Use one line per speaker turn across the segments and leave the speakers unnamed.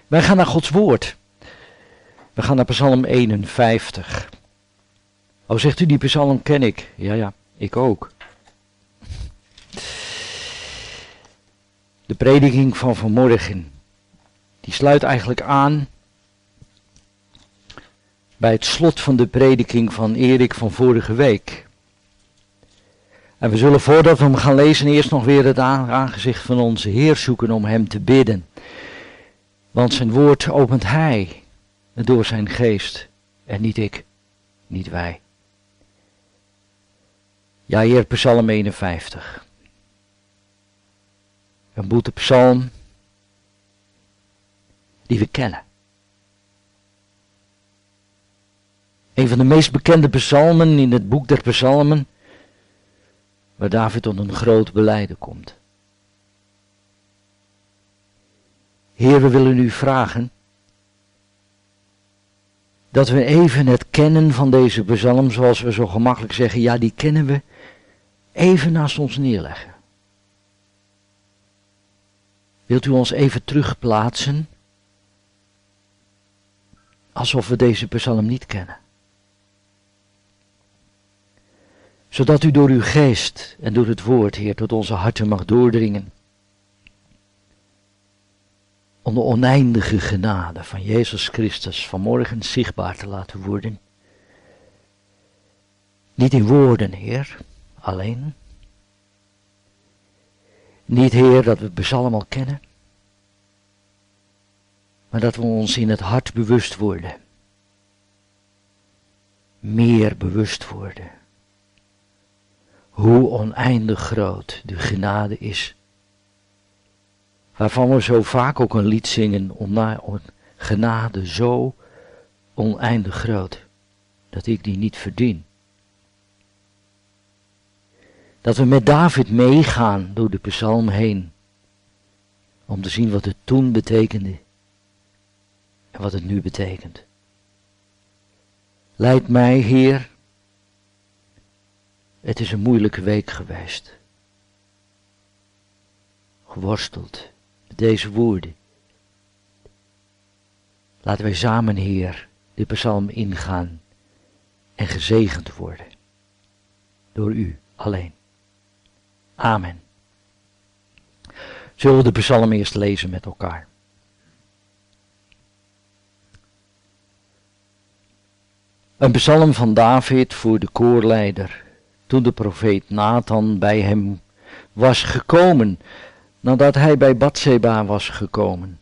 Wij gaan naar Gods woord. We gaan naar Psalm 51. Oh, zegt u, die psalm ken ik. Ja, ik ook. De prediking van vanmorgen, die sluit eigenlijk aan bij het slot van de prediking van Erik van vorige week. En we zullen voordat we hem gaan lezen eerst nog weer het aangezicht van onze Heer zoeken om hem te bidden. Want zijn woord opent hij door zijn geest en niet ik, niet wij. Ja, Heer, Psalm 51. Een boetepsalm die we kennen. Een van de meest bekende psalmen in het boek der psalmen, waar David tot een groot belijden komt. Heer, we willen u vragen dat we even het kennen van deze psalm, zoals we zo gemakkelijk zeggen, ja, die kennen we, even naast ons neerleggen. Wilt u ons even terugplaatsen, alsof we deze psalm niet kennen? Zodat u door uw geest en door het woord, Heer, tot onze harten mag doordringen. Om de oneindige genade van Jezus Christus vanmorgen zichtbaar te laten worden. Niet in woorden, Heer, alleen. Niet, Heer, dat we het psalm al kennen. Maar dat we ons in het hart bewust worden. Meer bewust worden. Hoe oneindig groot de genade is. Waarvan we zo vaak ook een lied zingen, genade zo oneindig groot, dat ik die niet verdien. Dat we met David meegaan door de psalm heen, om te zien wat het toen betekende en wat het nu betekent. Leid mij, Heer. Het is een moeilijke week geweest. Geworsteld met deze woorden. Laten wij samen, Heer, de psalm ingaan en gezegend worden. Door u alleen. Amen. Zullen we de psalm eerst lezen met elkaar? Een psalm van David voor de koorleider. Toen de profeet Nathan bij hem was gekomen, nadat hij bij Batseba was gekomen.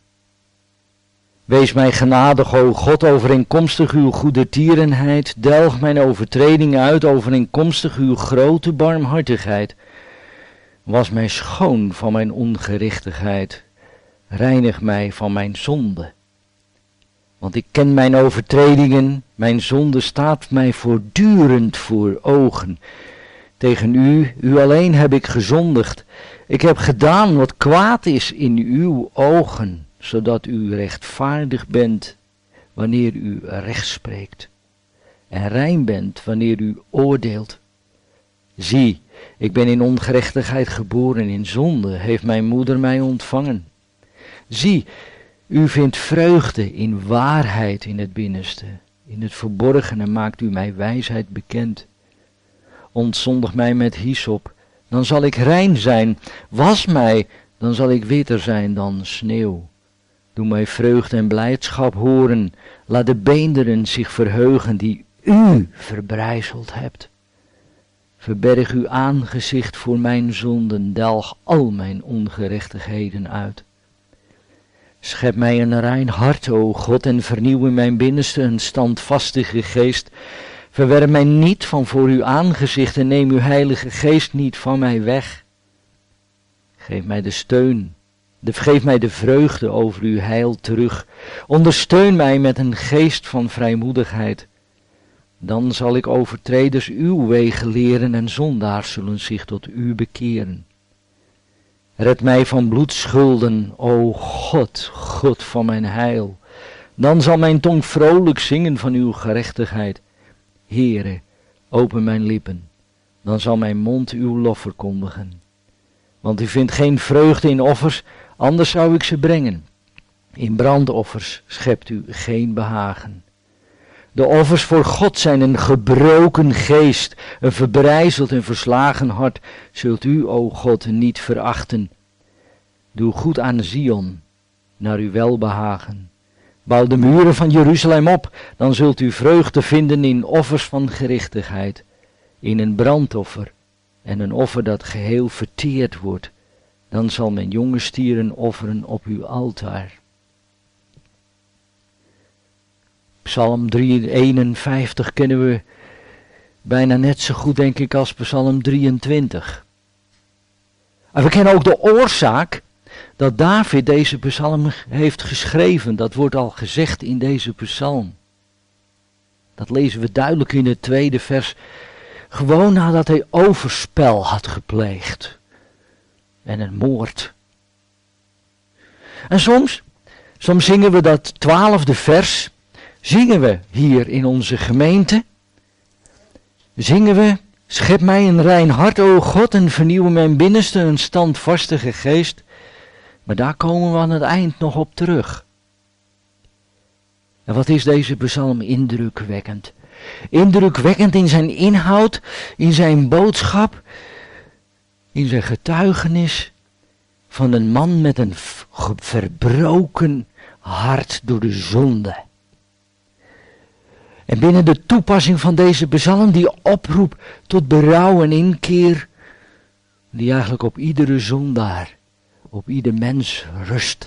Wees mij genadig, o God, overeenkomstig uw goedertierenheid, delg mijn overtredingen uit, overeenkomstig uw grote barmhartigheid. Was mij schoon van mijn ongerechtigheid, reinig mij van mijn zonde. Want ik ken mijn overtredingen, mijn zonde staat mij voortdurend voor ogen. Tegen u alleen heb ik gezondigd. Ik heb gedaan wat kwaad is in uw ogen, zodat u rechtvaardig bent wanneer u recht spreekt. En rein bent wanneer u oordeelt. Zie, ik ben in ongerechtigheid geboren, in zonde heeft mijn moeder mij ontvangen. Zie, u vindt vreugde in waarheid in het binnenste. In het verborgene maakt u mij wijsheid bekend. Ontzondig mij met hyssop, dan zal ik rein zijn. Was mij, dan zal ik witter zijn dan sneeuw. Doe mij vreugde en blijdschap horen. Laat de beenderen zich verheugen die u verbrijzeld hebt. Verberg uw aangezicht voor mijn zonden, delg al mijn ongerechtigheden uit. Schep mij een rein hart, o God, en vernieuw in mijn binnenste een standvastige geest. Verwerp mij niet van voor uw aangezicht en neem uw heilige geest niet van mij weg. Geef mij de steun, geef mij de vreugde over uw heil terug. Ondersteun mij met een geest van vrijmoedigheid. Dan zal ik overtreders uw wegen leren en zondaars zullen zich tot u bekeren. Red mij van bloedschulden, o God, God van mijn heil. Dan zal mijn tong vrolijk zingen van uw gerechtigheid. Heere, open mijn lippen, dan zal mijn mond uw lof verkondigen. Want u vindt geen vreugde in offers, anders zou ik ze brengen. In brandoffers schept u geen behagen. De offers voor God zijn een gebroken geest, een verbrijzeld en verslagen hart, zult u, o God, niet verachten. Doe goed aan Zion, naar uw welbehagen. Bouw de muren van Jeruzalem op, dan zult u vreugde vinden in offers van gerechtigheid, in een brandoffer en een offer dat geheel verteerd wordt. Dan zal men jonge stieren offeren op uw altaar. Psalm 51 kennen we bijna net zo goed, denk ik, als Psalm 23. En we kennen ook de oorzaak dat David deze psalm heeft geschreven. Dat wordt al gezegd in deze psalm. Dat lezen we duidelijk in het tweede vers. Gewoon nadat hij overspel had gepleegd. En een moord. En soms zingen we dat 12e vers. Zingen we hier in onze gemeente. Zingen we. Schep mij een rein hart, o God, en vernieuw mijn binnenste een standvastige geest. Maar daar komen we aan het eind nog op terug. En wat is deze psalm indrukwekkend? Indrukwekkend in zijn inhoud, in zijn boodschap, in zijn getuigenis van een man met een verbroken hart door de zonde. En binnen de toepassing van deze psalm, die oproep tot berouw en inkeer, die eigenlijk op iedere zondaar, op ieder mens rust.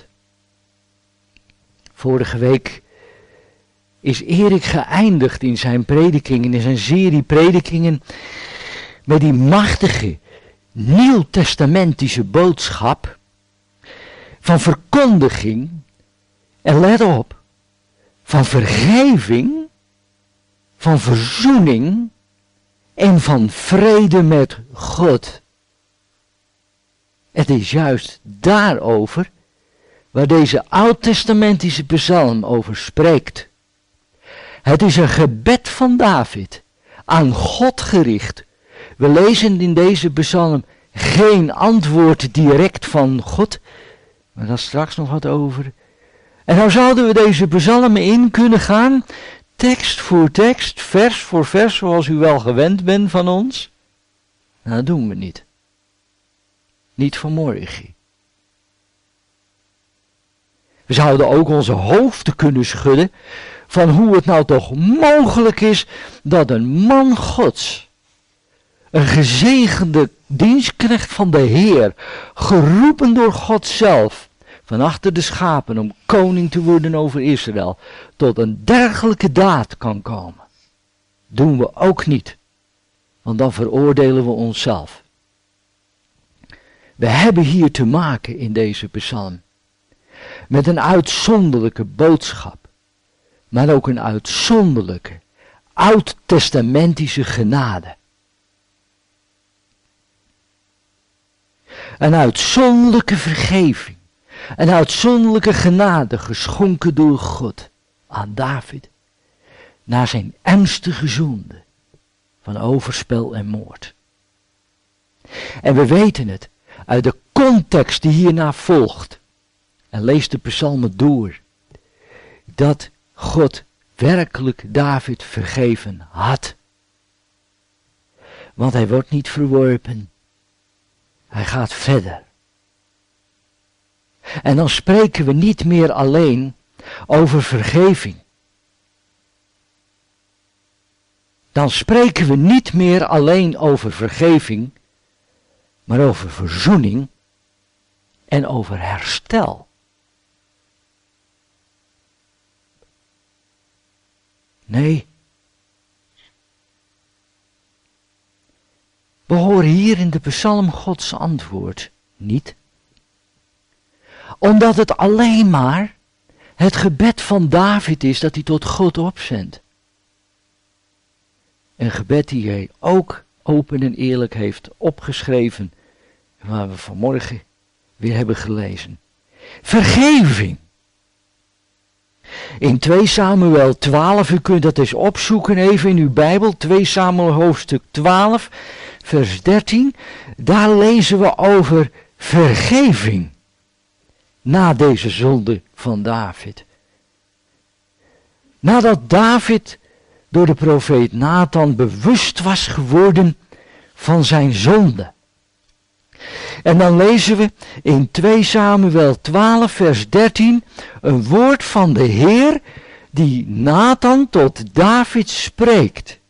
Vorige week is Erik geëindigd in zijn predikingen, in zijn serie predikingen, met die machtige nieuwtestamentische boodschap van verkondiging, en let op, van vergeving, van verzoening en van vrede met God. Het is juist daarover waar deze oud-testamentische psalm over spreekt. Het is een gebed van David, aan God gericht. We lezen in deze psalm geen antwoord direct van God, maar daar straks nog wat over. En nou zouden we deze psalmen in kunnen gaan, tekst voor tekst, vers voor vers, zoals u wel gewend bent van ons. Nou, dat doen we niet. Niet vanmorgen. We zouden ook onze hoofden kunnen schudden van hoe het nou toch mogelijk is dat een man Gods, een gezegende dienstknecht van de Heer, geroepen door God zelf, van achter de schapen om koning te worden over Israël, tot een dergelijke daad kan komen. Doen we ook niet, want dan veroordelen we onszelf. We hebben hier te maken in deze psalm met een uitzonderlijke boodschap, maar ook een uitzonderlijke, oud-testamentische genade. Een uitzonderlijke vergeving, een uitzonderlijke genade geschonken door God aan David, na zijn ernstige zonde van overspel en moord. En we weten het uit de context die hierna volgt, en lees de psalmen door, dat God werkelijk David vergeven had. Want hij wordt niet verworpen. Hij gaat verder. En dan spreken we niet meer alleen over vergeving. Dan spreken we niet meer alleen over vergeving, maar over verzoening en over herstel. Nee. We horen hier in de psalm Gods antwoord niet. Omdat het alleen maar het gebed van David is dat hij tot God opzendt. Een gebed die hij ook open en eerlijk heeft opgeschreven, waar we vanmorgen weer hebben gelezen. Vergeving. In 2 Samuel 12, u kunt dat eens opzoeken even in uw Bijbel, 2 Samuel hoofdstuk 12, vers 13, daar lezen we over vergeving. na deze zonde van David. Nadat David door de profeet Nathan bewust was geworden van zijn zonde. En dan lezen we in 2 Samuel 12 vers 13 een woord van de Heer die Nathan tot David spreekt.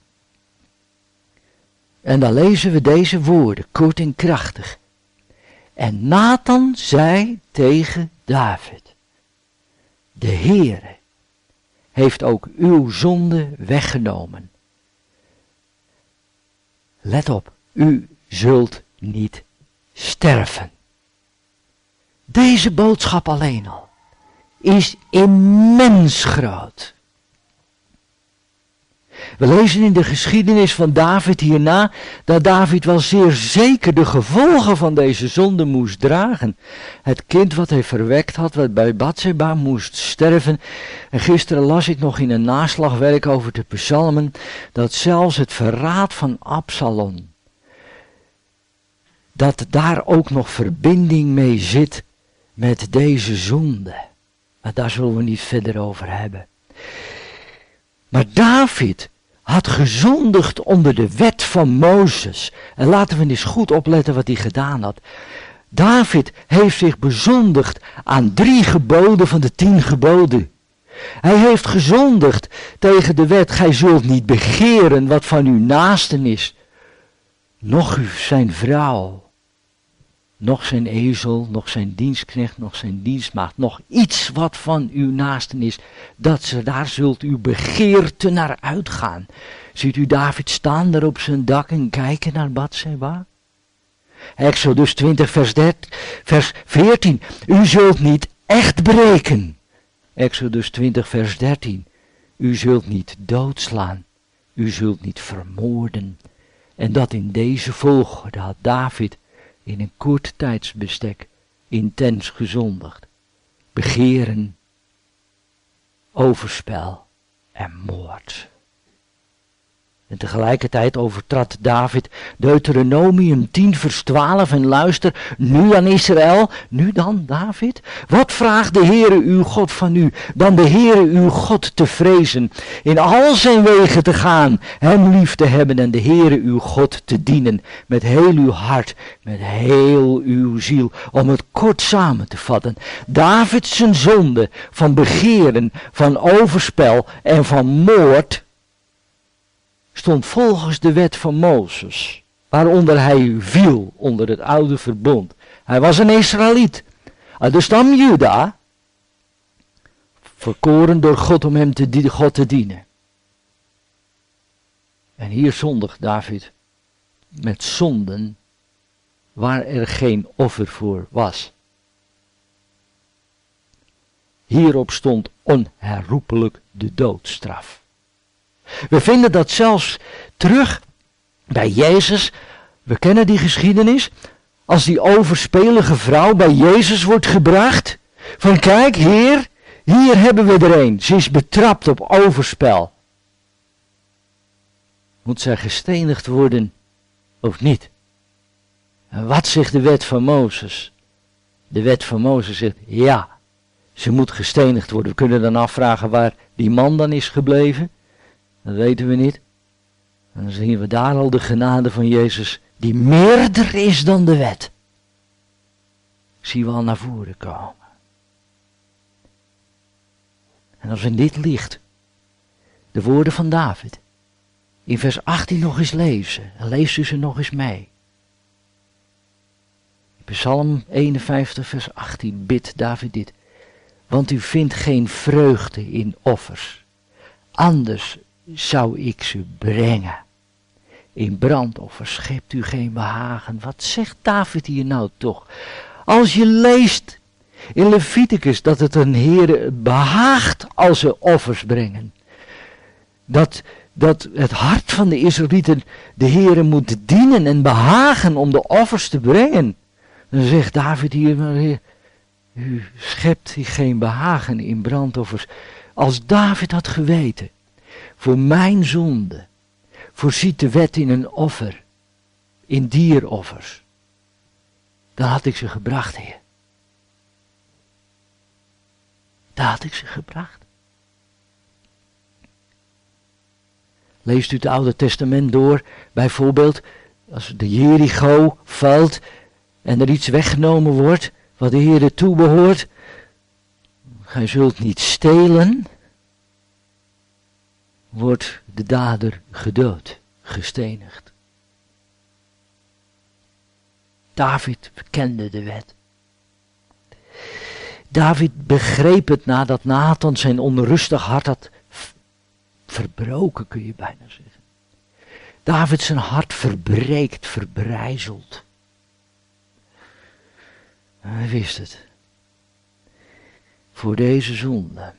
En dan lezen we deze woorden, kort en krachtig. En Nathan zei tegen David, de Heere heeft ook uw zonde weggenomen. Let op, u zult niet sterven. Deze boodschap alleen al is immens groot. We lezen in de geschiedenis van David hierna dat David wel zeer zeker de gevolgen van deze zonde moest dragen. Het kind wat hij verwekt had, wat bij Batseba moest sterven. En gisteren las ik nog in een naslagwerk over de psalmen dat zelfs het verraad van Absalom, dat daar ook nog verbinding mee zit met deze zonde. Maar daar zullen we niet verder over hebben. Maar David had gezondigd onder de wet van Mozes. En laten we eens goed opletten wat hij gedaan had. David heeft zich bezondigd aan 3 geboden van de 10 geboden. Hij heeft gezondigd tegen de wet, gij zult niet begeren wat van uw naasten is. Nog zijn vrouw, nog zijn ezel, nog zijn dienstknecht, nog zijn dienstmaagd, nog iets wat van uw naasten is, daar zult uw begeerte naar uitgaan. Ziet u David staan daar op zijn dak en kijken naar Batseba? Exodus 20 vers 14, u zult niet echt breken. Exodus 20 vers 13, u zult niet doodslaan, u zult niet vermoorden. En dat in deze volgorde had David in een kort tijdsbestek intens gezondigd. Begeren, overspel en moord. En tegelijkertijd overtrad David Deuteronomium 10 vers 12 en luister, nu aan Israël, nu dan David. Wat vraagt de Heere uw God van u? Dan de Heere uw God te vrezen, in al zijn wegen te gaan, hem lief te hebben en de Heere uw God te dienen. Met heel uw hart, met heel uw ziel. Om het kort samen te vatten. David zijn zonde van begeren, van overspel en van moord stond volgens de wet van Mozes, waaronder hij viel onder het oude verbond. Hij was een Israëliet, uit de stam Juda, verkoren door God om hem God te dienen. En hier zondigt David met zonden waar er geen offer voor was. Hierop stond onherroepelijk de doodstraf. We vinden dat zelfs terug bij Jezus. We kennen die geschiedenis. Als die overspelige vrouw bij Jezus wordt gebracht. Van kijk Heer, hier hebben we er een. Ze is betrapt op overspel. Moet zij gestenigd worden of niet? En wat zegt de wet van Mozes? De wet van Mozes zegt ja, ze moet gestenigd worden. We kunnen dan afvragen waar die man dan is gebleven. Dat weten we niet. En dan zien we daar al de genade van Jezus, die meerder is dan de wet. Zien we al naar voren komen. En als we in dit licht de woorden van David in vers 18 nog eens lezen, dan leest u ze nog eens mee. Psalm 51 vers 18 bidt David dit. Want u vindt geen vreugde in offers. Anders zou ik ze brengen. In brandoffers schept u geen behagen. Wat zegt David hier nou toch? Als je leest in Leviticus dat het een Heere behaagt als ze offers brengen. Dat het hart van de Israëlieten de Heere moet dienen en behagen om de offers te brengen. Dan zegt David hier, maar Heer, u schept geen behagen in brandoffers. Als David had geweten, voor mijn zonde voorziet de wet in een offer, in dieroffers, dan had ik ze gebracht, Heer. Daar had ik ze gebracht. Leest u het Oude Testament door, bijvoorbeeld als de Jericho valt en er iets weggenomen wordt wat de Heere toebehoort. Gij zult niet stelen, wordt de dader gedood, gestenigd. David kende de wet. David begreep het nadat Nathan zijn onrustig hart had verbroken, kun je bijna zeggen. David zijn hart verbreekt, verbrijzelt. Hij wist het. Voor deze zonde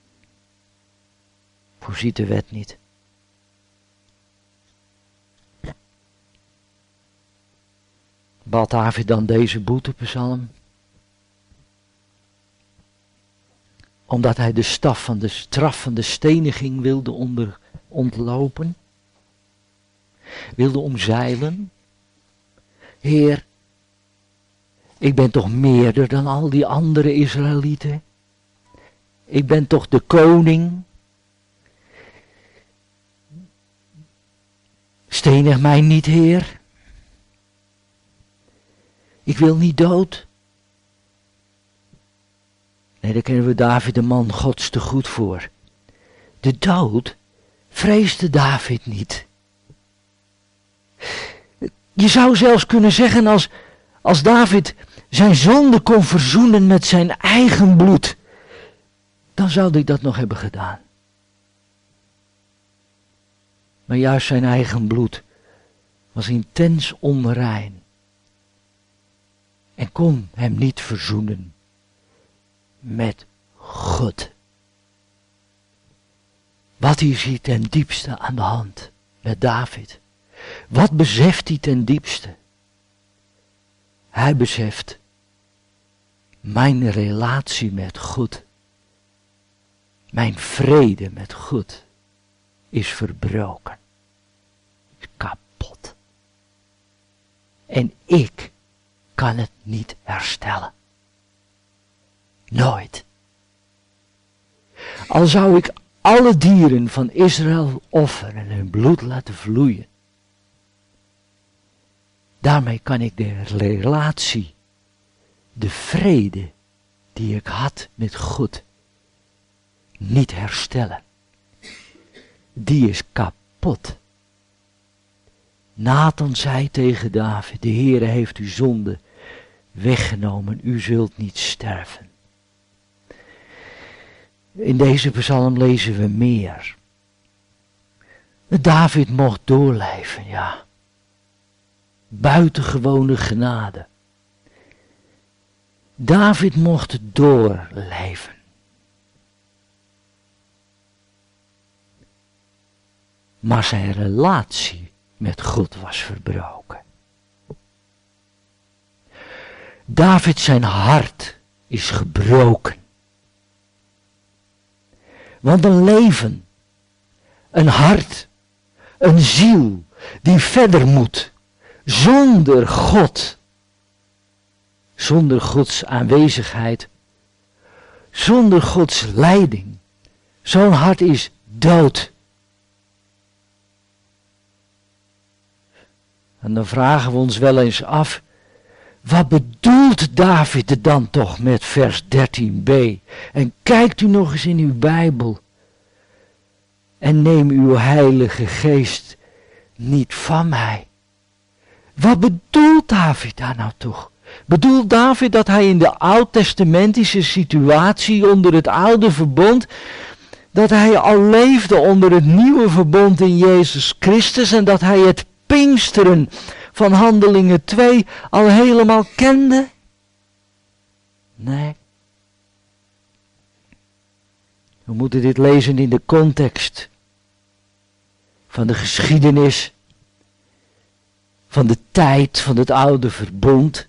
voorziet de wet niet. Bad David dan deze boetepsalm? Omdat hij de straf van de steniging wilde ontlopen? Wilde omzeilen? Heer, ik ben toch meerder dan al die andere Israëlieten? Ik ben toch de koning? Stenig mij niet, Heer. Ik wil niet dood. Nee, daar kennen we David de man Gods te goed voor. De dood vreesde David niet. Je zou zelfs kunnen zeggen als David zijn zonde kon verzoenen met zijn eigen bloed, dan zou hij dat nog hebben gedaan. Maar juist zijn eigen bloed was intens onrein en kon hem niet verzoenen met God. Wat is hier ten diepste aan de hand met David? Wat beseft hij ten diepste? Hij beseft, mijn relatie met God, mijn vrede met God is verbroken, is kapot. En ik kan het niet herstellen. Nooit. Al zou ik alle dieren van Israël offeren en hun bloed laten vloeien. Daarmee kan ik de relatie, de vrede die ik had met God, niet herstellen. Die is kapot. Nathan zei tegen David, de Heere heeft uw zonde weggenomen, u zult niet sterven. In deze psalm lezen we meer. David mocht doorleven, ja. Buitengewone genade. David mocht doorleven. Maar zijn relatie met God was verbroken. David zijn hart is gebroken. Want een leven, een hart, een ziel die verder moet, zonder God, zonder Gods aanwezigheid, zonder Gods leiding, zo'n hart is dood. En dan vragen we ons wel eens af, wat bedoelt David er dan toch met vers 13b? En kijkt u nog eens in uw Bijbel. En neem uw Heilige Geest niet van mij. Wat bedoelt David daar nou toch? Bedoelt David dat hij in de oud-testamentische situatie onder het oude verbond, dat hij al leefde onder het nieuwe verbond in Jezus Christus en dat hij het Pinksteren van Handelingen 2 al helemaal kende? Nee. We moeten dit lezen in de context van de geschiedenis, van de tijd van het oude verbond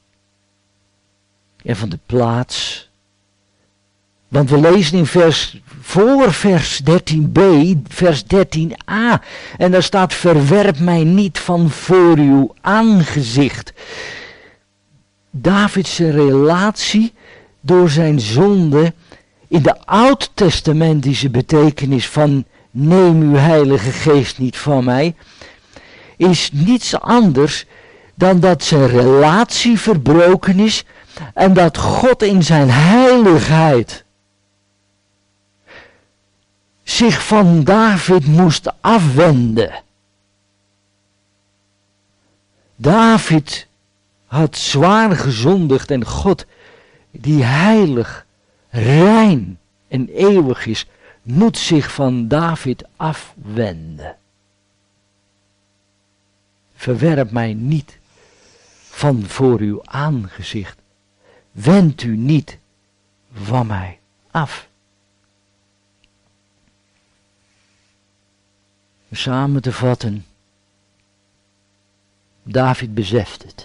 en van de plaats. Want we lezen in voor vers 13b, vers 13a. En daar staat, verwerp mij niet van voor uw aangezicht. Davids relatie door zijn zonde in de oud-testamentische betekenis van neem uw Heilige Geest niet van mij, is niets anders dan dat zijn relatie verbroken is en dat God in zijn heiligheid zich van David moest afwenden. David had zwaar gezondigd en God, die heilig, rein en eeuwig is, moet zich van David afwenden. Verwerp mij niet van voor uw aangezicht. Wend u niet van mij af. Samen te vatten. David beseft het.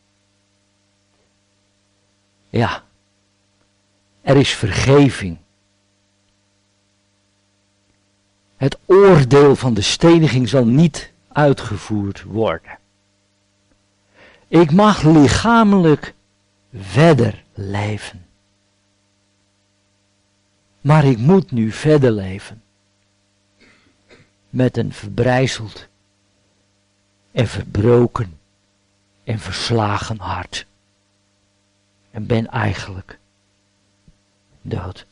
Ja, er is vergeving. Het oordeel van de steniging zal niet uitgevoerd worden. Ik mag lichamelijk verder leven. Maar ik moet nu verder leven. Met een verbrijzeld en verbroken en verslagen hart. En ben eigenlijk dood.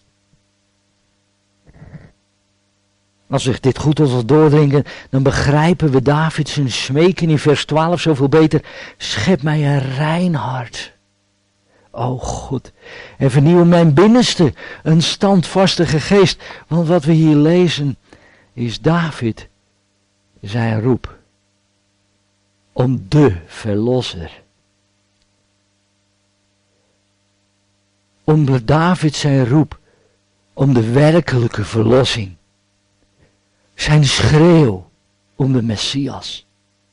Als we dit goed tot ons doordringen, dan begrijpen we David zijn smeken in vers 12 zoveel beter. Schep mij een rein hart, o God, en vernieuw mijn binnenste, een standvastige geest. Want wat we hier lezen is David zijn roep om de verlosser. Om David zijn roep om de werkelijke verlossing. Zijn schreeuw om de Messias.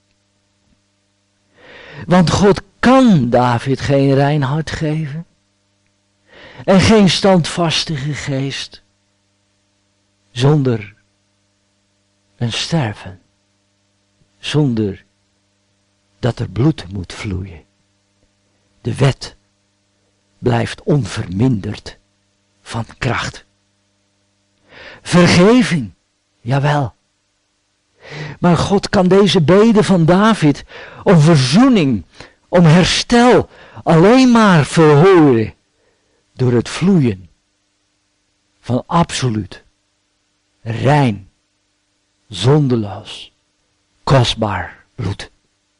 Want God kan David geen rein hart geven. En geen standvastige geest. Zonder een sterven. Zonder dat er bloed moet vloeien. De wet blijft onverminderd van kracht. Vergeving. Jawel. Maar God kan deze bede van David om verzoening, om herstel alleen maar verhoren door het vloeien van absoluut, rein, zonderloos, kostbaar bloed.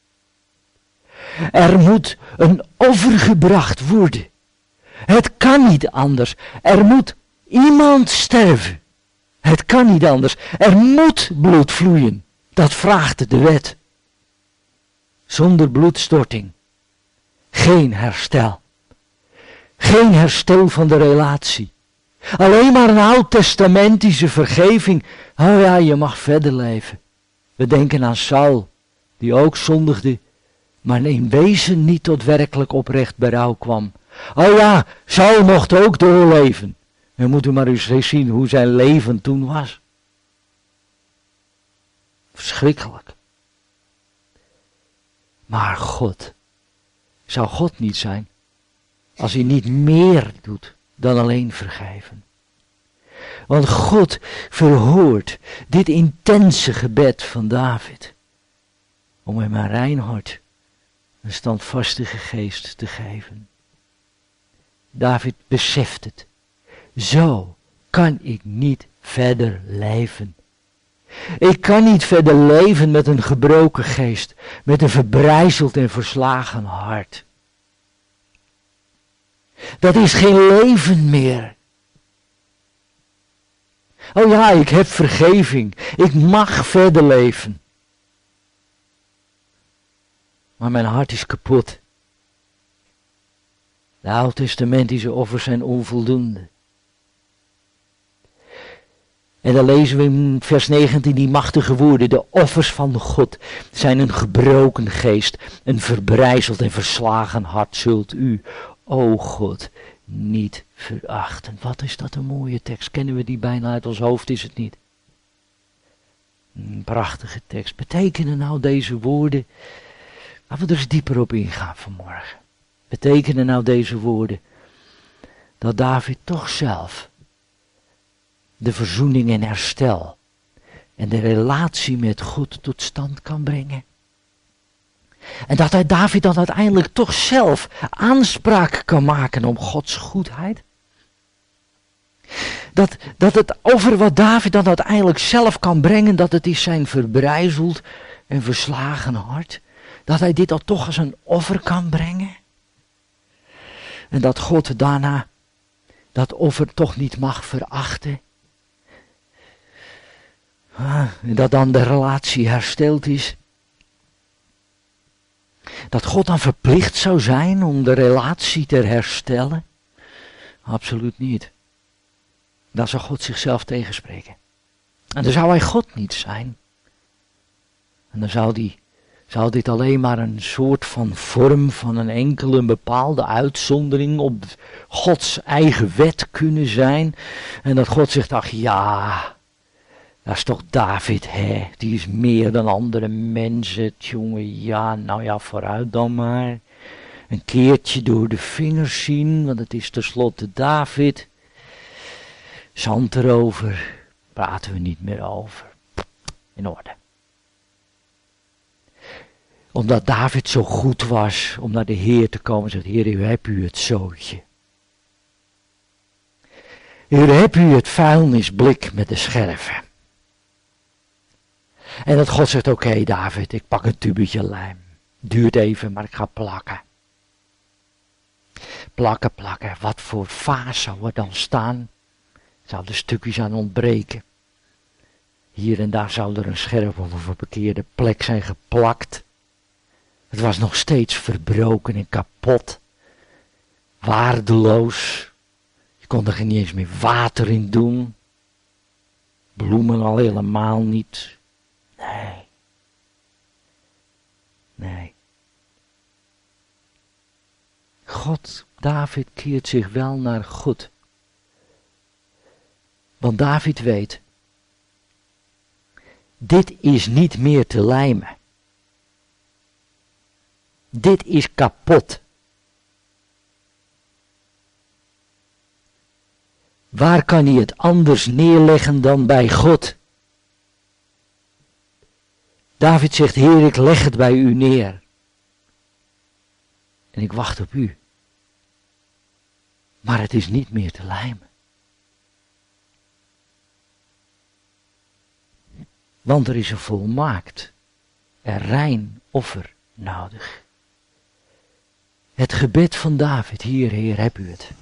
Er moet een offer gebracht worden. Het kan niet anders. Er moet iemand sterven. Het kan niet anders. Er moet bloed vloeien. Dat vraagt de wet. Zonder bloedstorting. Geen herstel. Geen herstel van de relatie. Alleen maar een oud-testamentische vergeving. Oh ja, je mag verder leven. We denken aan Saul, die ook zondigde, maar in wezen niet tot werkelijk oprecht berouw kwam. Oh ja, Saul mocht ook doorleven. Dan moet u maar eens zien hoe zijn leven toen was. Verschrikkelijk. Maar God, zou God niet zijn als hij niet meer doet dan alleen vergeven. Want God verhoort dit intense gebed van David om hem een rein hart, een standvastige geest te geven. David beseft het. Zo kan ik niet verder leven. Ik kan niet verder leven met een gebroken geest, met een verbrijzeld en verslagen hart. Dat is geen leven meer. Oh ja, ik heb vergeving. Ik mag verder leven. Maar mijn hart is kapot. De oud-testamentische offers zijn onvoldoende. En dan lezen we in vers 19 die machtige woorden. De offers van God zijn een gebroken geest. Een verbrijzeld en verslagen hart zult u, o God, niet verachten. Wat is dat een mooie tekst. Kennen we die bijna uit ons hoofd, is het niet? Een prachtige tekst. Betekenen nou deze woorden? Laten we er eens dieper op ingaan vanmorgen. Betekenen nou deze woorden dat David toch zelf de verzoening en herstel en de relatie met God tot stand kan brengen. En dat David dan uiteindelijk toch zelf aanspraak kan maken op Gods goedheid. Dat het over wat David dan uiteindelijk zelf kan brengen, dat het is zijn verbrijzeld en verslagen hart. Dat hij dit dan toch als een offer kan brengen. En dat God daarna dat offer toch niet mag verachten. En dat dan de relatie hersteld is. Dat God dan verplicht zou zijn om de relatie te herstellen. Absoluut niet. Dan zou God zichzelf tegenspreken. En dan zou hij God niet zijn. En dan zou dit alleen maar een soort van vorm van een enkele bepaalde uitzondering op Gods eigen wet kunnen zijn. En dat God zegt, ach ja, dat is toch David, hè? Die is meer dan andere mensen, jongen, ja, nou ja, vooruit dan maar. Een keertje door de vingers zien, want het is tenslotte David. Zand erover, praten we niet meer over. In orde. Omdat David zo goed was om naar de Heer te komen, zegt, Heer, u hebt u het zootje. Heer, hebt u het vuilnisblik met de scherven. En dat God zegt, oké, David, ik pak een tubetje lijm. Duurt even, maar ik ga plakken. Plakken. Wat voor vaas zou er dan staan? Zouden stukjes aan ontbreken. Hier en daar zou er een scherf of een verkeerde plek zijn geplakt. Het was nog steeds verbroken en kapot. Waardeloos. Je kon er niet eens meer water in doen. Bloemen al helemaal niet. Nee. David keert zich wel naar God. Want David weet, dit is niet meer te lijmen. Dit is kapot. Waar kan hij het anders neerleggen dan bij God? David zegt, Heer, ik leg het bij u neer. En ik wacht op u. Maar het is niet meer te lijmen. Want er is een volmaakt en rein offer nodig. Het gebed van David, hier, Heer, heb u het.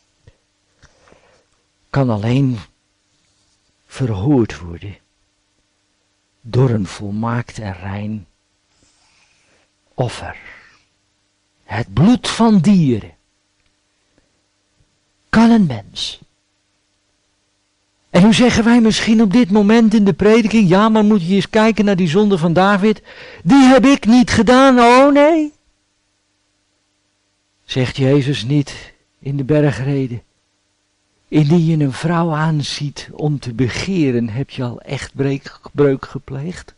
Kan alleen verhoord worden door een volmaakt en rein offer. Het bloed van dieren. Kan een mens. En nu zeggen wij misschien op dit moment in de prediking, ja, maar moet je eens kijken naar die zonde van David. Die heb ik niet gedaan, oh nee. Zegt Jezus niet in de bergreden. Indien je een vrouw aanziet om te begeren, heb je al echt breuk gepleegd?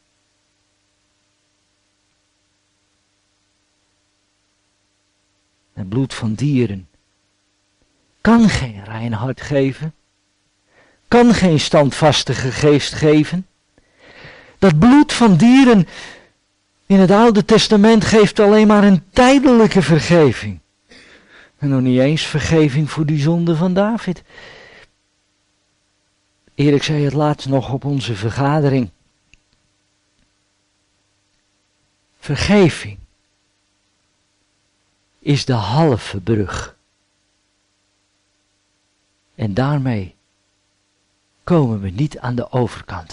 Het bloed van dieren kan geen rein hart geven, kan geen standvastige geest geven. Dat bloed van dieren in het Oude Testament geeft alleen maar een tijdelijke vergeving. En nog niet eens vergeving voor die zonde van David. Erik zei het laatst nog op onze vergadering. Vergeving is de halve brug. En daarmee komen we niet aan de overkant.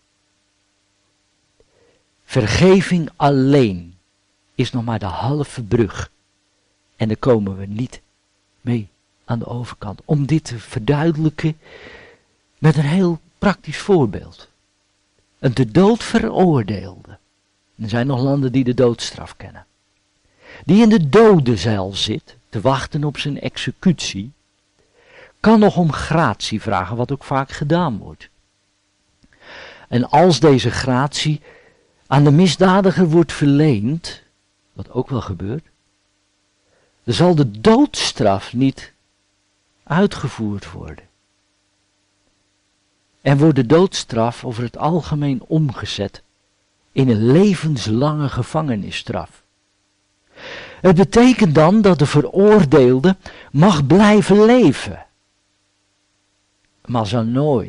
Vergeving alleen is nog maar de halve brug. En daar komen we niet mee aan de overkant. Om dit te verduidelijken met een heel praktisch voorbeeld. Een de dood veroordeelde. Er zijn nog landen die de doodstraf kennen. Die in de dodenzeil zit, te wachten op zijn executie, kan nog om gratie vragen, wat ook vaak gedaan wordt. En als deze gratie aan de misdadiger wordt verleend, wat ook wel gebeurt, dan zal de doodstraf niet uitgevoerd worden. en wordt de doodstraf over het algemeen omgezet in een levenslange gevangenisstraf. Het betekent dan dat de veroordeelde mag blijven leven, maar zal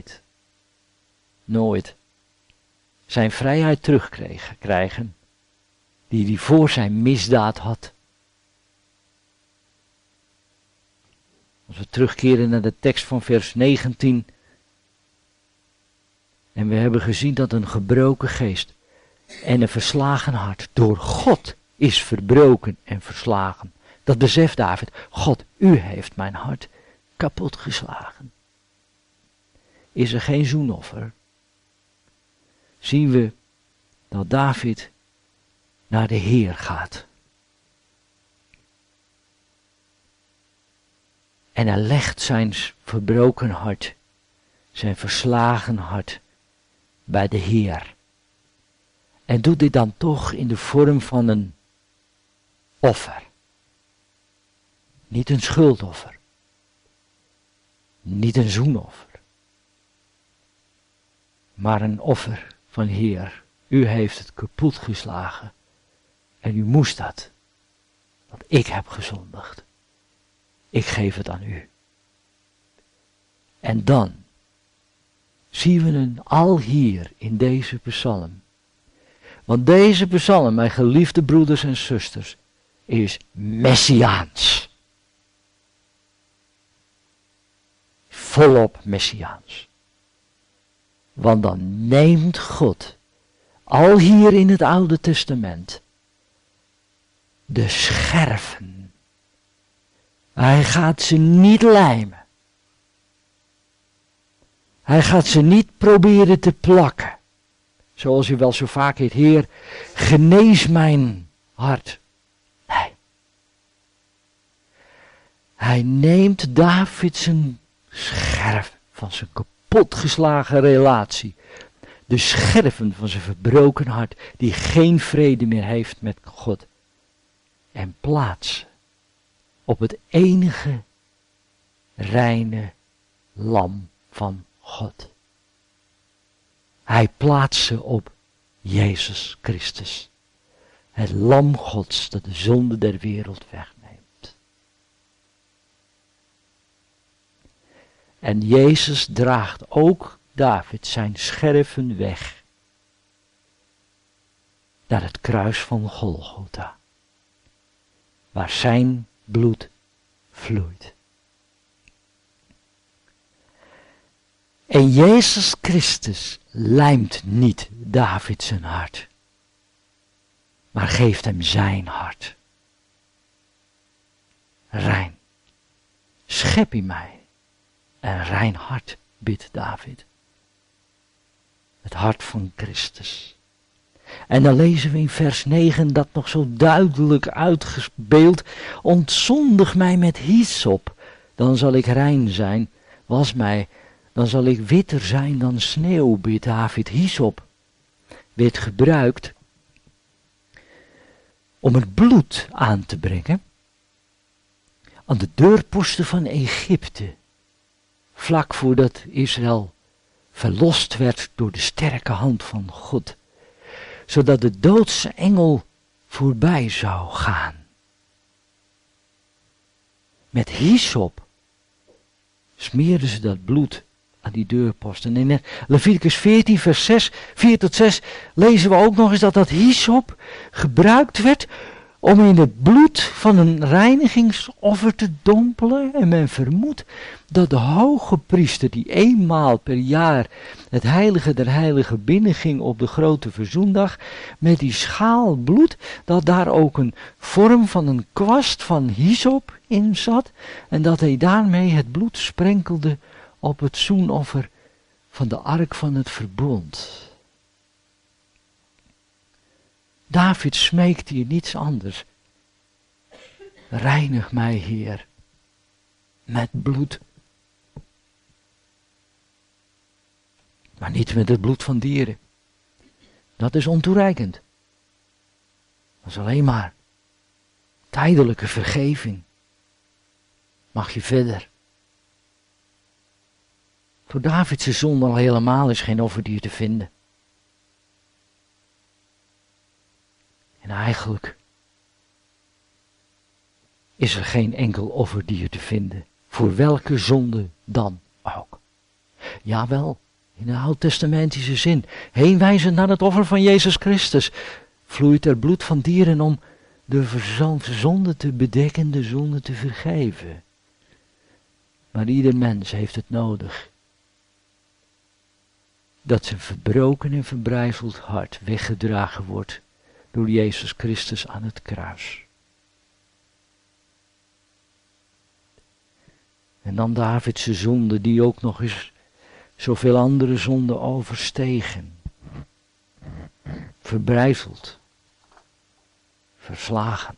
nooit zijn vrijheid terugkrijgen die hij voor zijn misdaad had. Als we terugkeren naar de tekst van vers 19. En we hebben gezien dat een gebroken geest en een verslagen hart door God is verbroken en verslagen. Dat beseft David. God, u heeft mijn hart kapot geslagen. Is er geen zoenoffer? Zien we dat David naar de Heer gaat. En hij legt zijn verbroken hart, zijn verslagen hart bij de Heer. En doet dit dan toch in de vorm van een offer. Niet een schuldoffer. Niet een zoenoffer. Maar een offer van Heer. U heeft het kapot geslagen. En u moest dat. Want ik heb gezondigd. Ik geef het aan u. En dan zien we het al hier in deze psalm. Want deze psalm, mijn geliefde broeders en zusters, is messiaans. Volop messiaans. Want dan neemt God, al hier in het Oude Testament, de scherven. Hij gaat ze niet lijmen. Hij gaat ze niet proberen te plakken. Zoals u wel zo vaak heet, Heer, genees mijn hart. Nee. Hij neemt David zijn scherf van zijn kapotgeslagen relatie. De scherven van zijn verbroken hart, die geen vrede meer heeft met God. En plaatst op het enige reine lam van God. Hij plaatst ze op Jezus Christus. Het lam Gods dat de zonde der wereld wegneemt. En Jezus draagt ook David zijn scherven weg. Naar het kruis van Golgotha. Waar zijn bloed vloeit. En Jezus Christus lijmt niet David zijn hart, maar geeft hem zijn hart. Rein, schep in mij een rein hart, bidt David. Het hart van Christus. En dan lezen we in vers 9 dat nog zo duidelijk uitgebeeld. Ontzondig mij met hyssop, dan zal ik rein zijn. Was mij, dan zal ik witter zijn dan sneeuw, bidt David. Hyssop werd gebruikt om het bloed aan te brengen aan de deurposten van Egypte. Vlak voordat Israël verlost werd door de sterke hand van God. Zodat de doodse engel voorbij zou gaan. Met hyssop smeerden ze dat bloed aan die deurposten. En in Leviticus 14 vers 4 tot 6 lezen we ook nog eens dat hyssop gebruikt werd om in het bloed van een reinigingsoffer te dompelen. En men vermoedt dat de hoge priester die eenmaal per jaar het heilige der heiligen binnenging op de grote verzoendag, met die schaal bloed, dat daar ook een vorm van een kwast van hyssop in zat. En dat hij daarmee het bloed sprenkelde op het zoenoffer van de ark van het verbond. David smeekt hier niets anders. Reinig mij, Heer, met bloed. Maar niet met het bloed van dieren. Dat is ontoereikend. Dat is alleen maar tijdelijke vergeving. Mag je verder. Voor Davids zonde al helemaal is geen offerdier te vinden. En eigenlijk is er geen enkel offerdier te vinden. Voor welke zonde dan ook. Jawel, in de oud-testamentische zin. Heenwijzend naar het offer van Jezus Christus. Vloeit er bloed van dieren om de zonde te bedekken, de zonde te vergeven. Maar ieder mens heeft het nodig. Dat zijn verbroken en verbrijzeld hart weggedragen wordt door Jezus Christus aan het kruis. En dan Davids zonde die ook nog eens zoveel andere zonden overstegen. Verbrijzeld. Verslagen.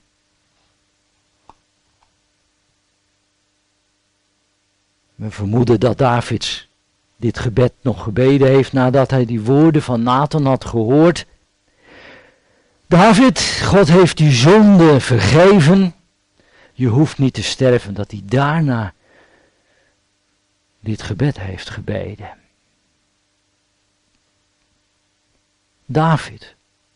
We vermoeden dat Davids dit gebed nog gebeden heeft nadat hij die woorden van Nathan had gehoord. David, God heeft je zonde vergeven. Je hoeft niet te sterven. Dat hij daarna dit gebed heeft gebeden. David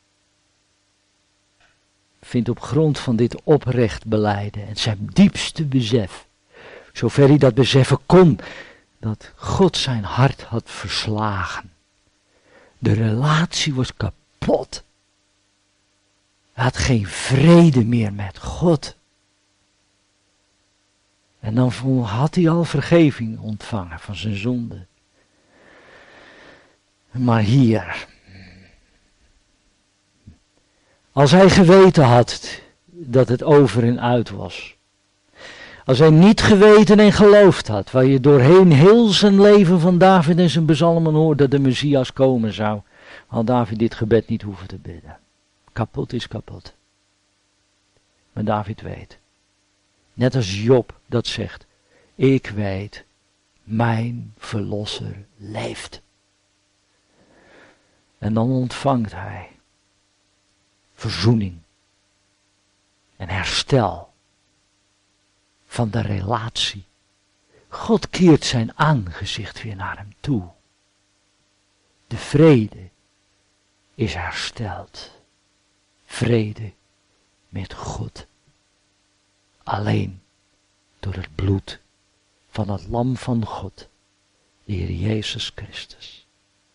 vindt op grond van dit oprecht belijden en zijn diepste besef, zover hij dat beseffen kon, dat God zijn hart had verslagen. De relatie was kapot. Hij had geen vrede meer met God. En dan had hij al vergeving ontvangen van zijn zonde. Maar hier, als hij geweten had dat het over en uit was. Als hij niet geweten en geloofd had, waar je doorheen heel zijn leven van David en zijn psalmen hoort dat de Messias komen zou, had David dit gebed niet hoeven te bidden. Kapot is kapot. Maar David weet, net als Job dat zegt, ik weet, mijn verlosser leeft. En dan ontvangt hij verzoening en herstel van de relatie. God keert zijn aangezicht weer naar hem toe. De vrede is hersteld. Vrede met God. Alleen door het bloed van het lam van God, de Heer Jezus Christus.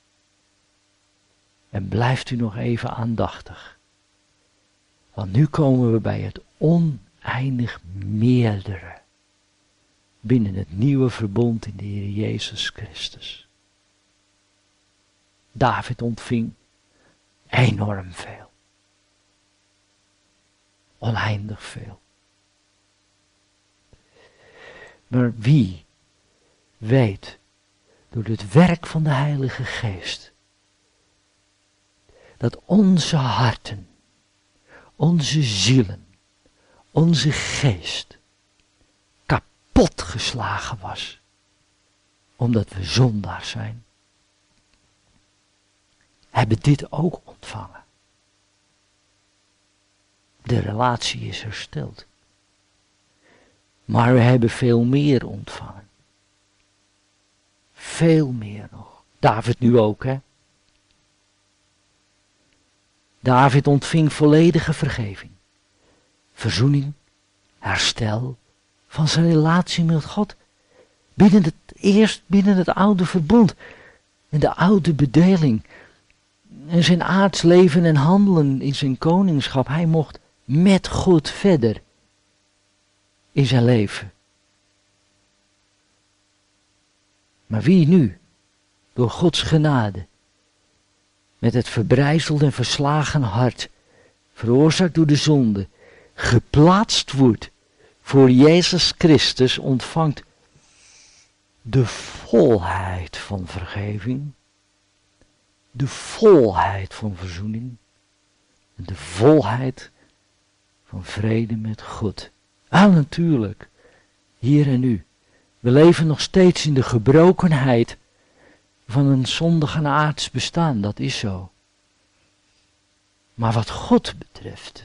En blijft u nog even aandachtig. Want nu komen we bij het oneindig meerdere binnen het nieuwe verbond in de Heer Jezus Christus. David ontving enorm veel. Oneindig veel. Maar wie weet door het werk van de Heilige Geest dat onze harten, onze zielen, onze geest kapot geslagen was, omdat we zondaars zijn, hebben dit ook ontvangen. De relatie is hersteld. Maar we hebben veel meer ontvangen. Veel meer nog. David nu ook, hè. David ontving volledige vergeving. Verzoening, herstel van zijn relatie met God. Binnen het oude verbond. En de oude bedeling. En zijn aards leven en handelen in zijn koningschap. Hij mocht met God verder. In zijn leven. Maar wie nu, door Gods genade, met het verbrijzeld en verslagen hart, veroorzaakt door de zonde, geplaatst wordt voor Jezus Christus, ontvangt de volheid van vergeving, de volheid van verzoening, en de volheid van vrede met God. Natuurlijk, hier en nu. We leven nog steeds in de gebrokenheid van een zondig en aards bestaan, dat is zo. Maar wat God betreft,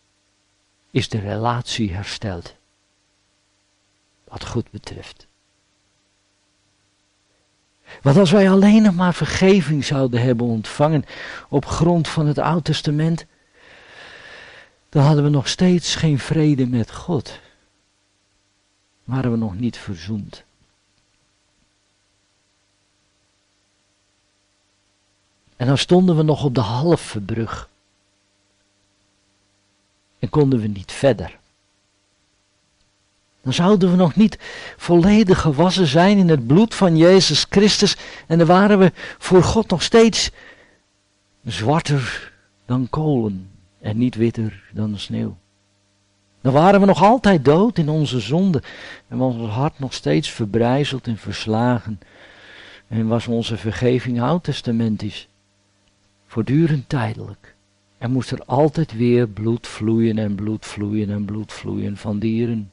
is de relatie hersteld. Wat God betreft. Want als wij alleen nog maar vergeving zouden hebben ontvangen op grond van het Oude Testament, dan hadden we nog steeds geen vrede met God. Waren we nog niet verzoend. En dan stonden we nog op de halve brug. En konden we niet verder. Dan zouden we nog niet volledig gewassen zijn in het bloed van Jezus Christus. En dan waren we voor God nog steeds zwarter dan kolen en niet witter dan sneeuw. Dan waren we nog altijd dood in onze zonde en was ons hart nog steeds verbrijzeld en verslagen. En was onze vergeving oud-testamentisch, voortdurend tijdelijk. En moest er altijd weer bloed vloeien en bloed vloeien en bloed vloeien van dieren.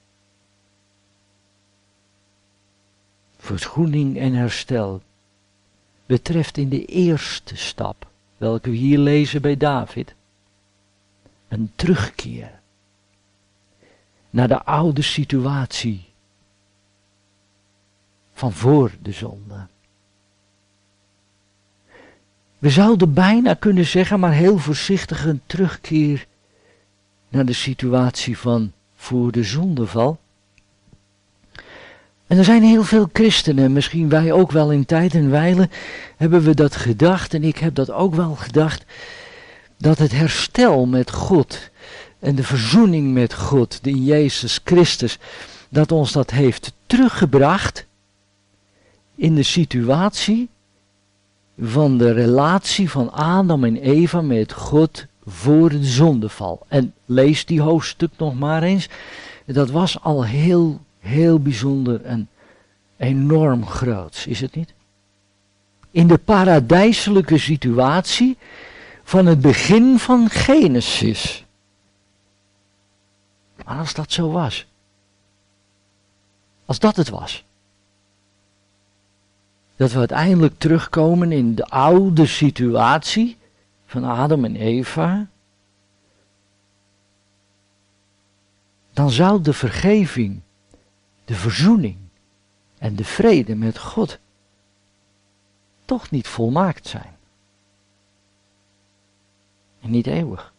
Verzoening en herstel betreft in de eerste stap, welke we hier lezen bij David, een terugkeer naar de oude situatie van voor de zonde. We zouden bijna kunnen zeggen, maar heel voorzichtig, een terugkeer naar de situatie van voor de zondeval. En er zijn heel veel christenen, misschien wij ook wel in tijd en wijle, hebben we dat gedacht, en ik heb dat ook wel gedacht, dat het herstel met God en de verzoening met God, in Jezus Christus, dat ons dat heeft teruggebracht in de situatie van de relatie van Adam en Eva met God voor de zondeval. En lees die hoofdstuk nog maar eens. Dat was al heel bijzonder en enorm groots, is het niet? In de paradijselijke situatie van het begin van Genesis. Maar als dat zo was, als dat het was, dat we uiteindelijk terugkomen in de oude situatie van Adam en Eva, dan zou de vergeving, de verzoening en de vrede met God toch niet volmaakt zijn. En niet eeuwig.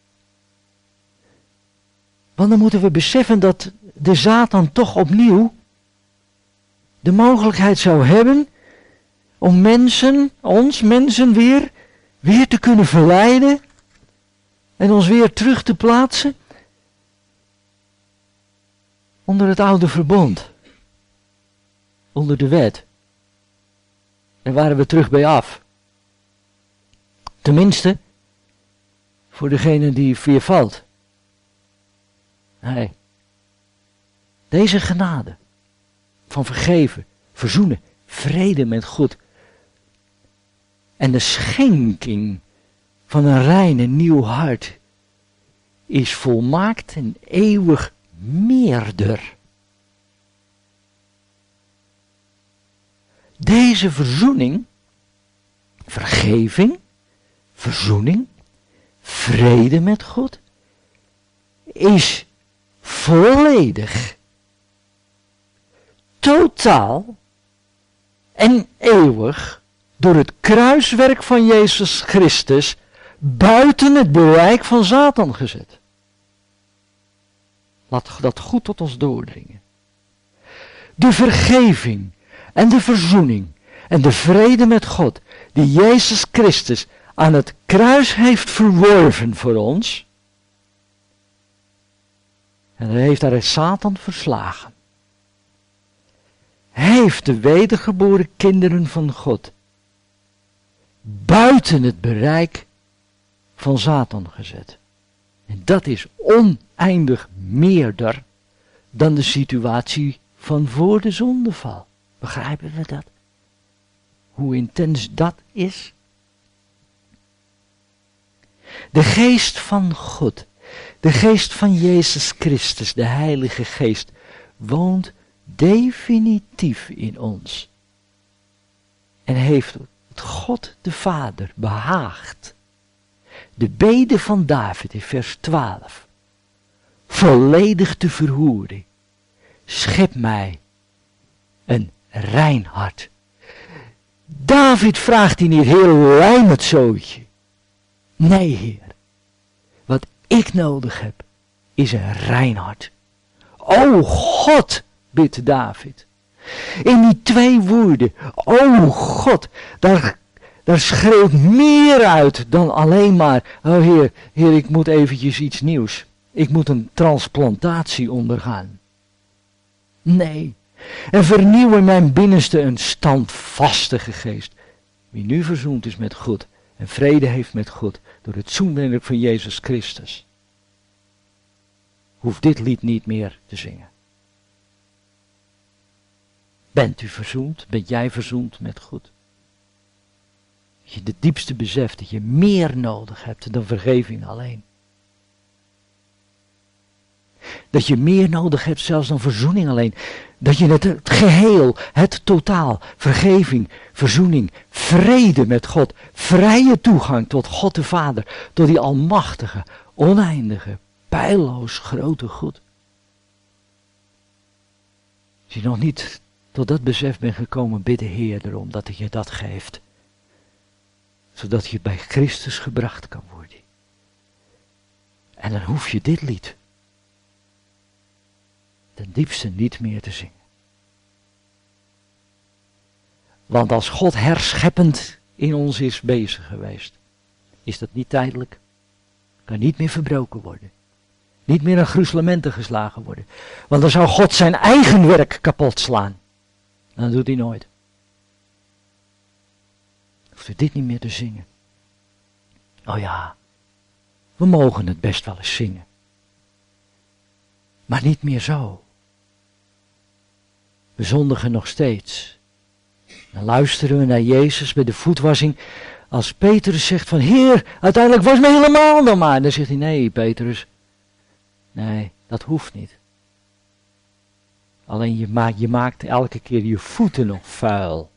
Want dan moeten we beseffen dat de Satan toch opnieuw de mogelijkheid zou hebben om ons mensen weer te kunnen verleiden en ons weer terug te plaatsen onder het oude verbond, onder de wet. En waren we terug bij af. Tenminste, voor degene die weer valt. Nee. Deze genade van vergeven, verzoenen, vrede met God en de schenking van een rein en nieuw hart is volmaakt en eeuwig meerder. Deze verzoening, vergeving, verzoening, vrede met God, is volledig, totaal en eeuwig door het kruiswerk van Jezus Christus buiten het bereik van Satan gezet. Laat dat goed tot ons doordringen. De vergeving en de verzoening en de vrede met God die Jezus Christus aan het kruis heeft verworven voor ons. En hij heeft daar Satan verslagen. Hij heeft de wedergeboren kinderen van God buiten het bereik van Satan gezet. En dat is oneindig meerder dan de situatie van voor de zondeval. Begrijpen we dat? Hoe intens dat is? De geest van God, de geest van Jezus Christus, de Heilige Geest, woont definitief in ons. En heeft het God de Vader behaagd de bede van David in vers 12 volledig te verhoeren. Schep mij een rein hart. David vraagt hij niet, Heer, lijm het zootje. Nee, Heer. Wat ik nodig heb, is een rein hart. O God, bidt David. In die 2 woorden, o God, daar schreeuwt meer uit dan alleen maar, oh Heer, ik moet eventjes iets nieuws. Ik moet een transplantatie ondergaan. Nee, en vernieuw in mijn binnenste een standvastige geest. Wie nu verzoend is met God en vrede heeft met God door het zoenwerk van Jezus Christus, hoeft dit lied niet meer te zingen. Bent u verzoend? Bent jij verzoend met God? Dat je de diepste beseft dat je meer nodig hebt dan vergeving alleen. Dat je meer nodig hebt zelfs dan verzoening alleen. Dat je het geheel, het totaal, vergeving, verzoening, vrede met God, vrije toegang tot God de Vader, tot die almachtige, oneindige, peilloos grote God. Als je nog niet tot dat besef bent gekomen, bid de Heer erom dat hij je dat geeft. Zodat je bij Christus gebracht kan worden. En dan hoef je dit lied ten diepste niet meer te zingen. Want als God herscheppend in ons is bezig geweest, is dat niet tijdelijk. Kan niet meer verbroken worden. Niet meer aan gruzelementen geslagen worden. Want dan zou God zijn eigen werk kapot slaan. En dat doet hij nooit. Hoeft u dit niet meer te zingen. Oh ja, we mogen het best wel eens zingen. Maar niet meer zo. We zondigen nog steeds. Dan luisteren we naar Jezus bij de voetwassing. Als Petrus zegt van, Heer, uiteindelijk was me helemaal dan maar. Dan zegt hij, nee Petrus, nee, dat hoeft niet. Alleen je maakt elke keer je voeten nog vuil.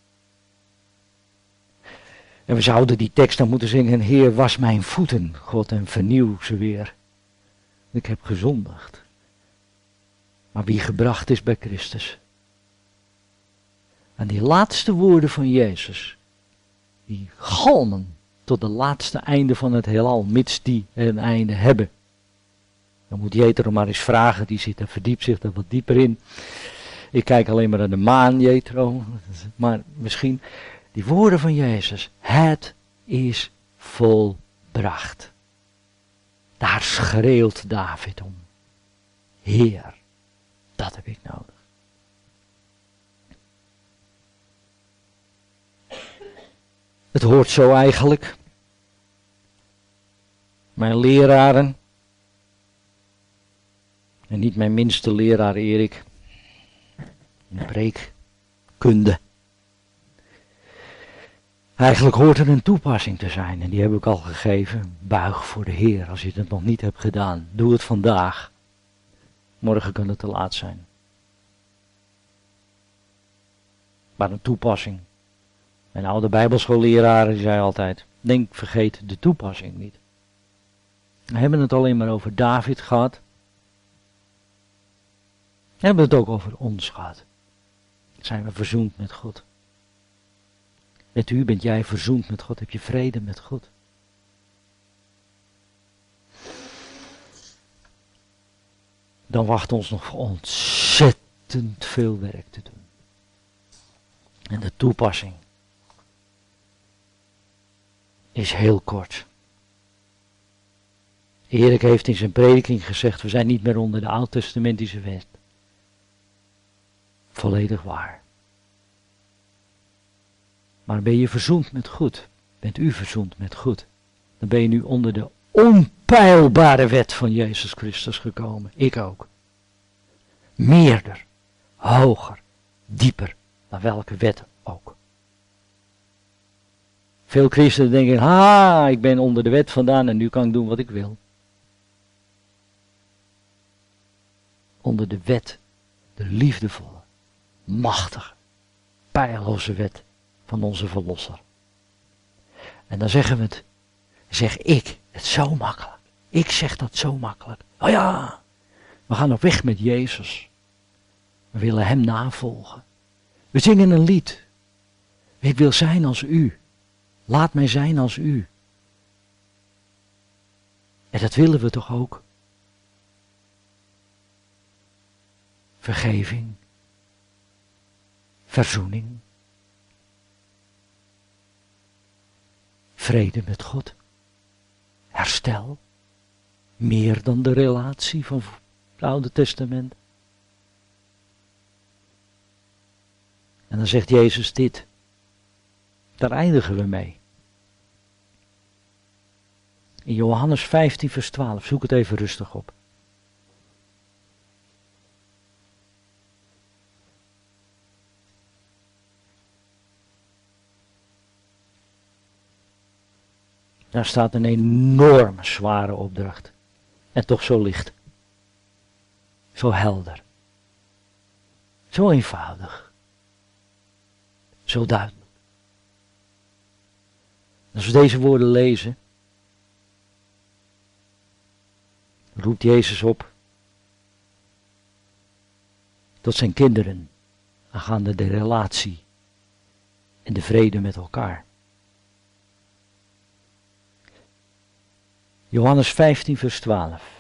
En we zouden die tekst dan moeten zingen, Heer, was mijn voeten, God, en vernieuw ze weer. Ik heb gezondigd. Maar wie gebracht is bij Christus. En die laatste woorden van Jezus, die galmen tot de laatste einde van het heelal, mits die een einde hebben. Dan moet Jethro maar eens vragen, die zit er, verdiept zich er wat dieper in. Ik kijk alleen maar naar de maan, Jethro, maar misschien die woorden van Jezus, het is volbracht. Daar schreeuwt David om. Heer, dat heb ik nodig. Het hoort zo eigenlijk. Mijn leraren, en niet mijn minste leraar Erik, in preekkunde. Eigenlijk hoort er een toepassing te zijn en die heb ik al gegeven. Buig voor de Heer als je het nog niet hebt gedaan. Doe het vandaag. Morgen kan het te laat zijn. Maar een toepassing. Mijn oude bijbelschoolleraar die zei altijd, vergeet de toepassing niet. We hebben het alleen maar over David gehad. We hebben het ook over ons gehad. Zijn we verzoend met God? Met u bent jij verzoend met God, heb je vrede met God. Dan wacht ons nog ontzettend veel werk te doen. En de toepassing is heel kort. Erik heeft in zijn prediking gezegd, we zijn niet meer onder de oud-testamentische wet. Volledig waar. Maar ben je verzoend met God, bent u verzoend met God, dan ben je nu onder de onpeilbare wet van Jezus Christus gekomen. Ik ook. Meerder, hoger, dieper dan welke wet ook. Veel christenen denken, ik ben onder de wet vandaan en nu kan ik doen wat ik wil. Onder de wet, de liefdevolle, machtige, peilloze wet van onze Verlosser. En dan zeggen we het, zeg ik het zo makkelijk. Ik zeg dat zo makkelijk. Oh ja, we gaan op weg met Jezus. We willen hem navolgen. We zingen een lied. Ik wil zijn als u. Laat mij zijn als u. En dat willen we toch ook? Vergeving. Verzoening. Vrede met God. Herstel. Meer dan de relatie van het Oude Testament. En dan zegt Jezus dit. Daar eindigen we mee. In Johannes 15 vers 12. Zoek het even rustig op. Daar staat een enorme zware opdracht. En toch zo licht. Zo helder. Zo eenvoudig. Zo duidelijk. Als we deze woorden lezen, roept Jezus op tot zijn kinderen aangaande de relatie en de vrede met elkaar. Johannes 15 vers 12.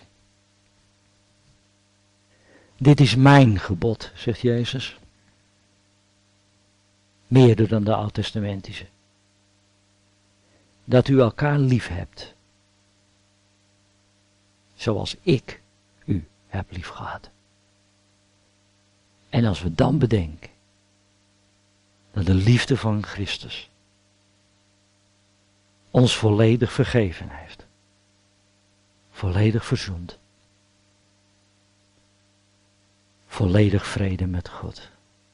Dit is mijn gebod, zegt Jezus. Meerder dan de Oud-testamentische. Dat u elkaar lief hebt. Zoals ik u heb lief gehad. En als we dan bedenken dat de liefde van Christus ons volledig vergeven heeft. Volledig verzoend. Volledig vrede met God.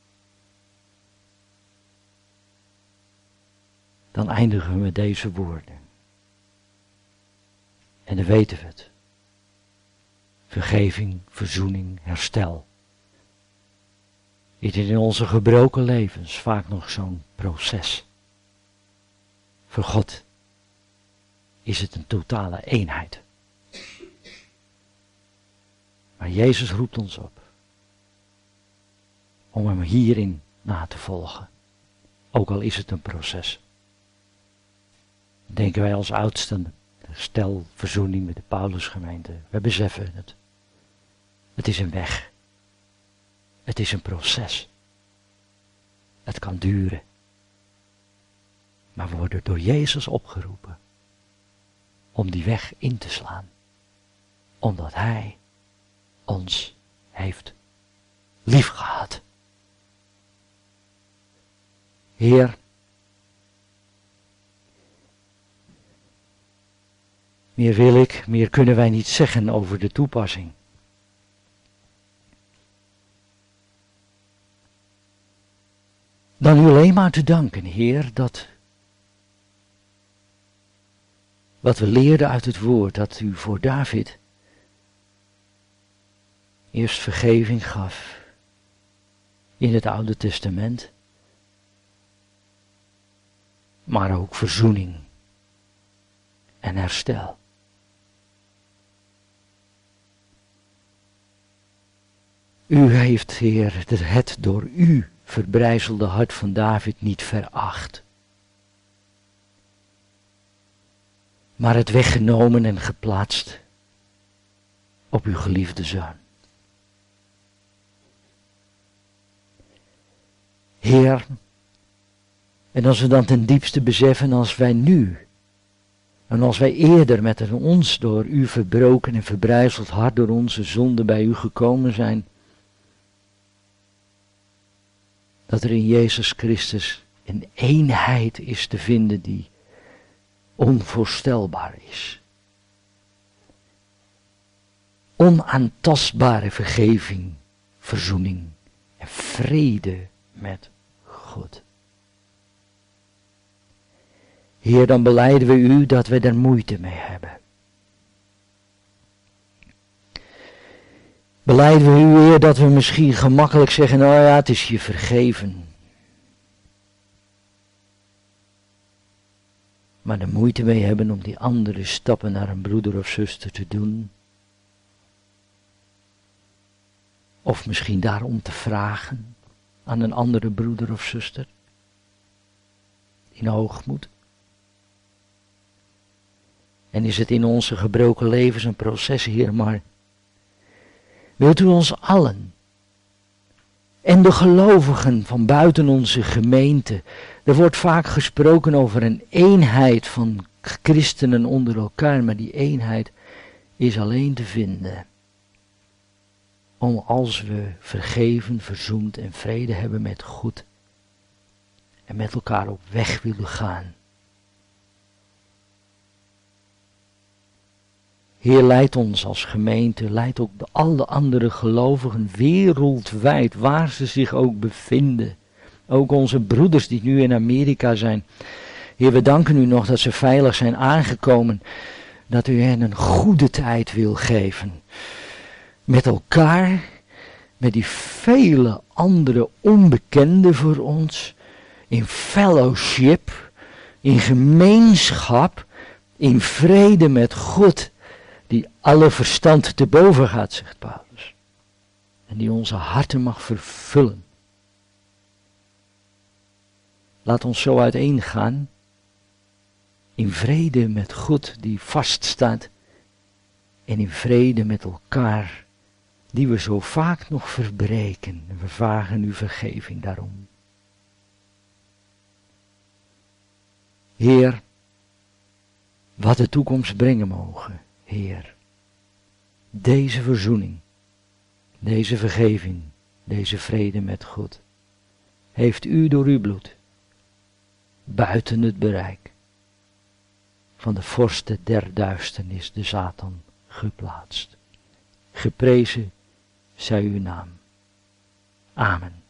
Dan eindigen we met deze woorden. En dan weten we het. Vergeving, verzoening, herstel. Dit is in onze gebroken levens vaak nog zo'n proces. Voor God is het een totale eenheid. Maar Jezus roept ons op om hem hierin na te volgen. Ook al is het een proces. Denken wij als oudsten, stel verzoening met de Paulusgemeente. We beseffen het. Het is een weg. Het is een proces. Het kan duren. Maar we worden door Jezus opgeroepen om die weg in te slaan. Omdat Hij ons heeft liefgehad. Heer, meer wil ik, meer kunnen wij niet zeggen over de toepassing. Dan u alleen maar te danken, Heer, dat wat we leerden uit het woord, dat u voor David eerst vergeving gaf in het Oude Testament, maar ook verzoening en herstel. U heeft, Heer, het door u verbrijzelde hart van David niet veracht, maar het weggenomen en geplaatst op uw geliefde Zoon. Heer, en als we dan ten diepste beseffen, als wij nu, en als wij eerder met een ons door u verbroken en verbrijzeld hart door onze zonde bij u gekomen zijn, dat er in Jezus Christus een eenheid is te vinden die onvoorstelbaar is. Onaantastbare vergeving, verzoening en vrede met God. Heer, dan belijden we u dat we er moeite mee hebben. Belijden we u, Heer, dat we misschien gemakkelijk zeggen, nou ja, het is je vergeven. Maar er moeite mee hebben om die andere stappen naar een broeder of zuster te doen. Of misschien daarom te vragen aan een andere broeder of zuster. in hoogmoed? En is het in onze gebroken levens een proces, Heer, maar wilt u ons allen en de gelovigen van buiten onze gemeente, er wordt vaak gesproken over een eenheid van christenen onder elkaar, maar die eenheid is alleen te vinden als we vergeven, verzoend en vrede hebben met God en met elkaar op weg willen gaan. Heer, leid ons als gemeente, leid ook alle andere gelovigen wereldwijd, waar ze zich ook bevinden. Ook onze broeders die nu in Amerika zijn. Heer, we danken u nog dat ze veilig zijn aangekomen, dat u hen een goede tijd wil geven. Met elkaar, met die vele andere onbekenden voor ons, in fellowship, in gemeenschap, in vrede met God, die alle verstand te boven gaat, zegt Paulus. En die onze harten mag vervullen. Laat ons zo uiteengaan, in vrede met God die vaststaat, en in vrede met elkaar, die we zo vaak nog verbreken. En we vragen u vergeving daarom. Heer, wat de toekomst brengen mogen, Heer, deze verzoening, deze vergeving, deze vrede met God, heeft u door uw bloed buiten het bereik van de vorste der duisternis, de Satan, geplaatst. Geprezen zij uw naam. Amen.